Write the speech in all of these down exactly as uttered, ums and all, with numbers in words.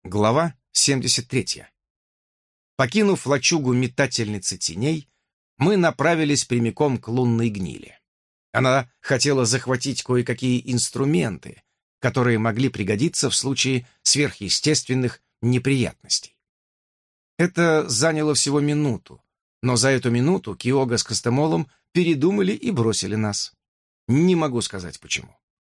Глава семьдесят третья. Покинув лачугу метательницы теней, мы направились прямиком к лунной гнили. Она хотела захватить кое-какие инструменты, которые могли пригодиться в случае сверхъестественных неприятностей. Это заняло всего минуту, но за эту минуту Киога с Костемолом передумали и бросили нас. Не могу сказать почему.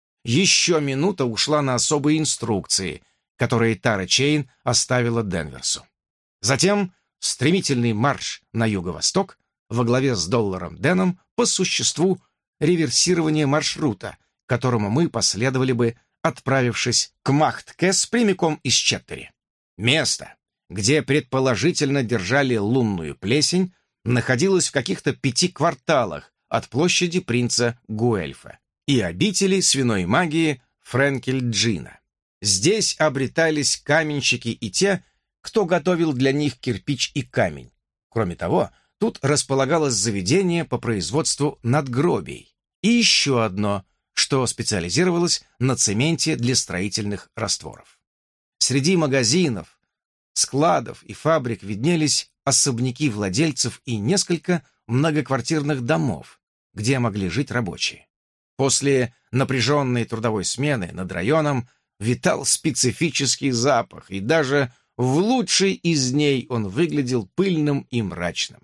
Еще минута ушла на особые инструкции, которые Тара Чейн оставила Денверсу. Затем стремительный марш на юго-восток во главе с Долларом Дэном по существу реверсирование маршрута, которому мы последовали бы, отправившись к Махт-Кэс прямиком из Четтери. Место, где предположительно держали лунную плесень, находилось в каких-то пяти кварталах от площади принца Гуэльфа и обители свиной магии Френкель-Джина. Здесь обретались каменщики и те, кто готовил для них кирпич и камень. Кроме того, тут располагалось заведение по производству надгробий и еще одно, что специализировалось на цементе для строительных растворов. Среди магазинов, складов и фабрик виднелись особняки владельцев и несколько многоквартирных домов, где могли жить рабочие. После напряженной трудовой смены над районом витал специфический запах, и даже в лучшей из дней он выглядел пыльным и мрачным.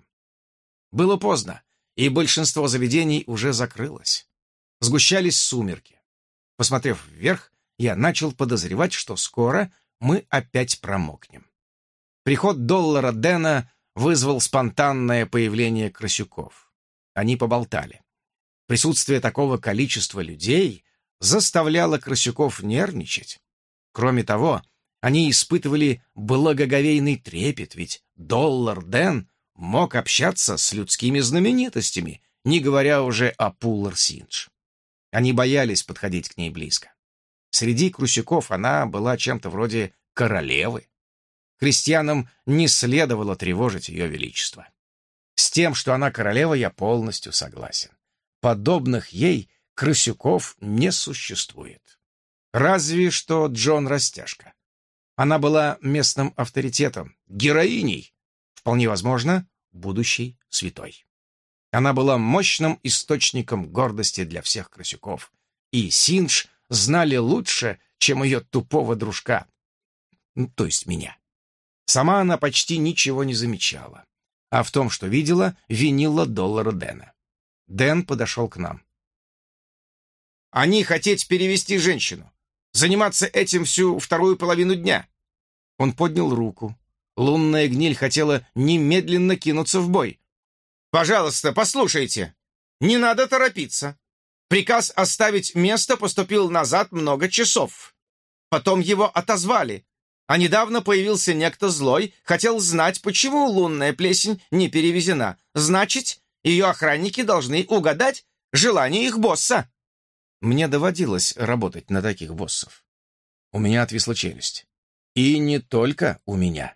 Было поздно, и большинство заведений уже закрылось. Сгущались сумерки. Посмотрев вверх, я начал подозревать, что скоро мы опять промокнем. Приход Доллара Дэна вызвал спонтанное появление крысюков. Они поболтали. Присутствие такого количества людей заставляло крысюков нервничать. Кроме того, они испытывали благоговейный трепет, ведь Доллар Дэн мог общаться с людскими знаменитостями, не говоря уже о Пуллар Синдж. Они боялись подходить к ней близко. Среди крысюков она была чем-то вроде королевы. Крестьянам не следовало тревожить ее величество. С тем, что она королева, я полностью согласен. Подобных ей крысюков не существует. Разве что Джон Растяжка. Она была местным авторитетом, героиней, вполне возможно, будущей святой. Она была мощным источником гордости для всех крысюков, и Синдж знали лучше, чем ее тупого дружка, ну, то есть меня. Сама она почти ничего не замечала, а в том, что видела, винила Доллара Дэна. Дэн подошел к нам. «Они хотеть перевести женщину, заниматься этим всю вторую половину дня». Он поднял руку. Лунная гниль хотела немедленно кинуться в бой. «Пожалуйста, послушайте. Не надо торопиться. Приказ оставить место поступил назад много часов. Потом его отозвали. А недавно появился некто злой, хотел знать, почему лунная плесень не перевезена. Значит, ее охранники должны угадать желание их босса». Мне доводилось работать на таких боссов. У меня отвисла челюсть. И не только у меня.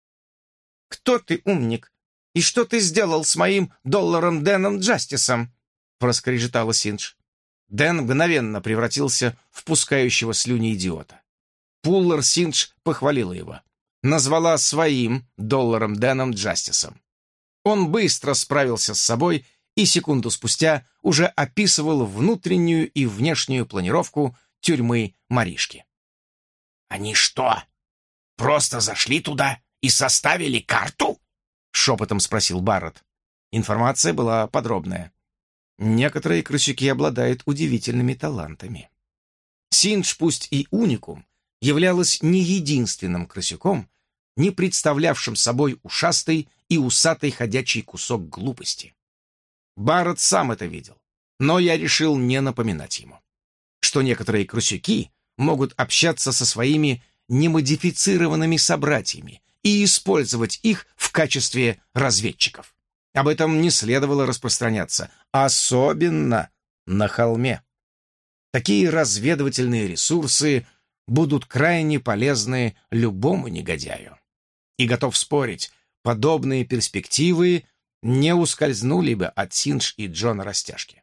«Кто ты, умник? И что ты сделал с моим Долларом Дэном Джастисом?» — проскрежетала Синдж. Дэн мгновенно превратился в пускающего слюни идиота. Пуллар Синдж похвалила его. Назвала своим Долларом Дэном Джастисом. Он быстро справился с собой и секунду спустя уже описывал внутреннюю и внешнюю планировку тюрьмы Маришки. «Они что, просто зашли туда и составили карту?» — шепотом спросил Барретт. Информация была подробная. Некоторые крысюки обладают удивительными талантами. Синдж, пусть и уникум, являлась не единственным крысюком, не представлявшим собой ушастый и усатый ходячий кусок глупости. Барретт сам это видел, но я решил не напоминать ему, что некоторые крысюки могут общаться со своими немодифицированными собратьями и использовать их в качестве разведчиков. Об этом не следовало распространяться, особенно на холме. Такие разведывательные ресурсы будут крайне полезны любому негодяю. И готов спорить, подобные перспективы не ускользнули бы от Синдж и Джона Растяжки.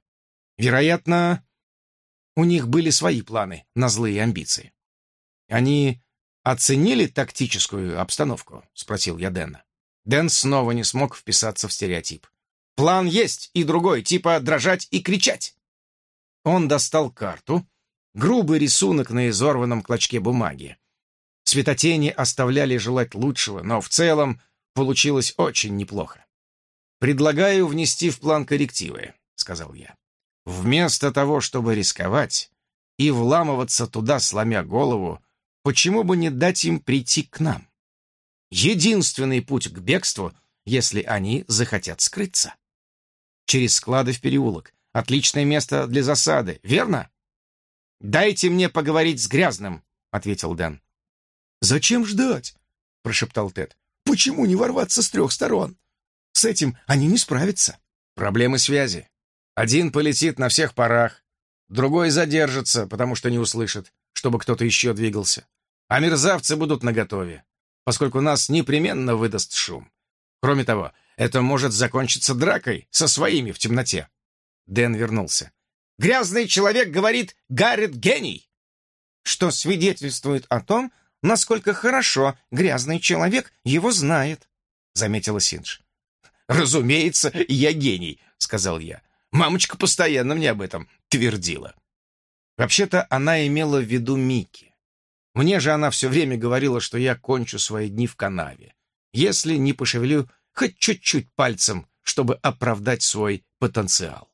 Вероятно, у них были свои планы на злые амбиции. Они «Оценили тактическую обстановку?» — спросил я Дэна. Дэн снова не смог вписаться в стереотип. «План есть и другой, типа дрожать и кричать». Он достал карту, грубый рисунок на изорванном клочке бумаги. Цветотени оставляли желать лучшего, но в целом получилось очень неплохо. «Предлагаю внести в план коррективы», — сказал я. «Вместо того, чтобы рисковать и вламываться туда, сломя голову, почему бы не дать им прийти к нам? Единственный путь к бегству, если они захотят скрыться. Через склады в переулок. Отличное место для засады, верно?» «Дайте мне поговорить с Грязным», — ответил Дэн. «Зачем ждать?» — прошептал Тед. «Почему не ворваться с трех сторон? С этим они не справятся». «Проблемы связи. Один полетит на всех парах, другой задержится, потому что не услышит, чтобы кто-то еще двигался. А мерзавцы будут наготове, поскольку нас непременно выдаст шум. Кроме того, это может закончиться дракой со своими в темноте». Дэн вернулся. «Грязный человек говорит, Гаррет гений!» «Что свидетельствует о том, насколько хорошо грязный человек его знает», — заметила Синдж. «Разумеется, я гений», — сказал я. «Мамочка постоянно мне об этом твердила». Вообще-то она имела в виду Микки. Мне же она все время говорила, что я кончу свои дни в канаве, если не пошевелю хоть чуть-чуть пальцем, чтобы оправдать свой потенциал.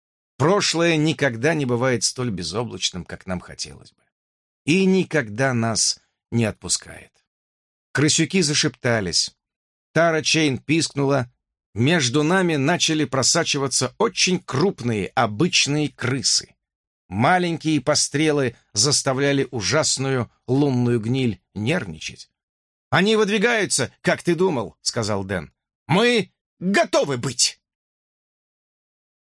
Прошлое никогда не бывает столь безоблачным, как нам хотелось бы. И никогда нас не отпускает. Крысюки зашептались. Тара Чейн пискнула. Между нами начали просачиваться очень крупные обычные крысы. Маленькие пострелы заставляли ужасную лунную гниль нервничать. «Они выдвигаются, как ты думал», — сказал Дэн. «Мы готовы быть».